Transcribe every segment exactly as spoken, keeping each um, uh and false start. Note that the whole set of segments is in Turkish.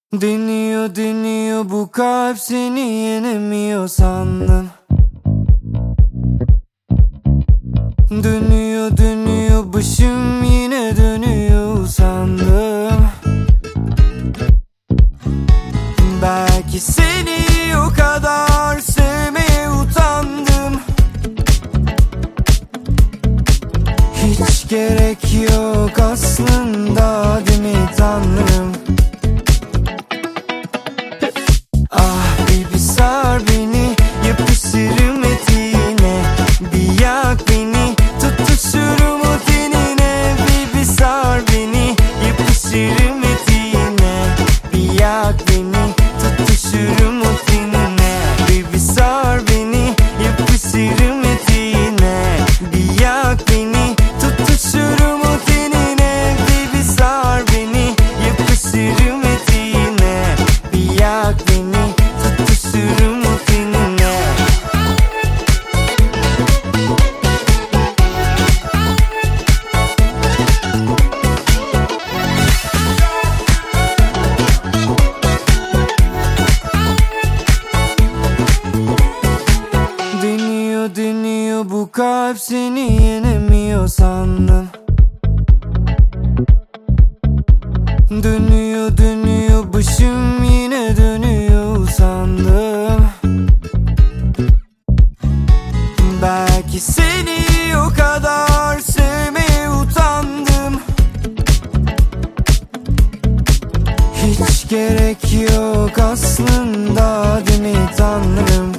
Deniyor deniyor bu kalp, seni yenemiyor sandım. Dönüyor dönüyor başım, yine dönüyor sandım. Belki seni o kadar sevmeye utandım. Hiç gerek yok aslında, değil mi Tanrım? Ah baby, sar beni, yapışırım eteğine. Bir yak beni, tutuşurum o tenine. Baby sar beni, yapışırım eteğine. Bir yak beni, tutuşurum o tenine. Baby sar beni, yapışırım eteğine. Bir yak beni, tutuşurum o tenine. Baby sar beni, yapışırım eteğine. Bir yak beni, tutuşurum o tenine. Deniyor deniyor bu kalp, seni yenemiyor sandım. Dönüyor dönüyor başım, yine dönüyor sandım. Belki seni o kadar sevmeye utandım. Hiç gerek yok aslında, değil mi Tanrım?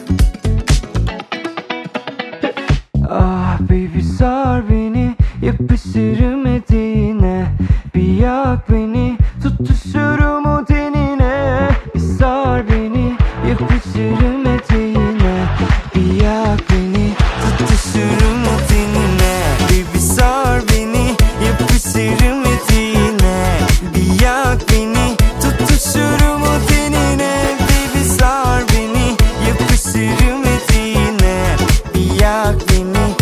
Ah baby, sar beni, yapışırım eteğine. Bir yak beni, tutuşurum o tenine. Bir sar beni, yapışırım eteğine. Bir yak beni, tutuşurum o tenine. Baby sar beni, yapışırım eteğine. Bir yak beni, tutuşurum o tenine. Baby sar beni, yapışırım eteğine. Bir yak beni,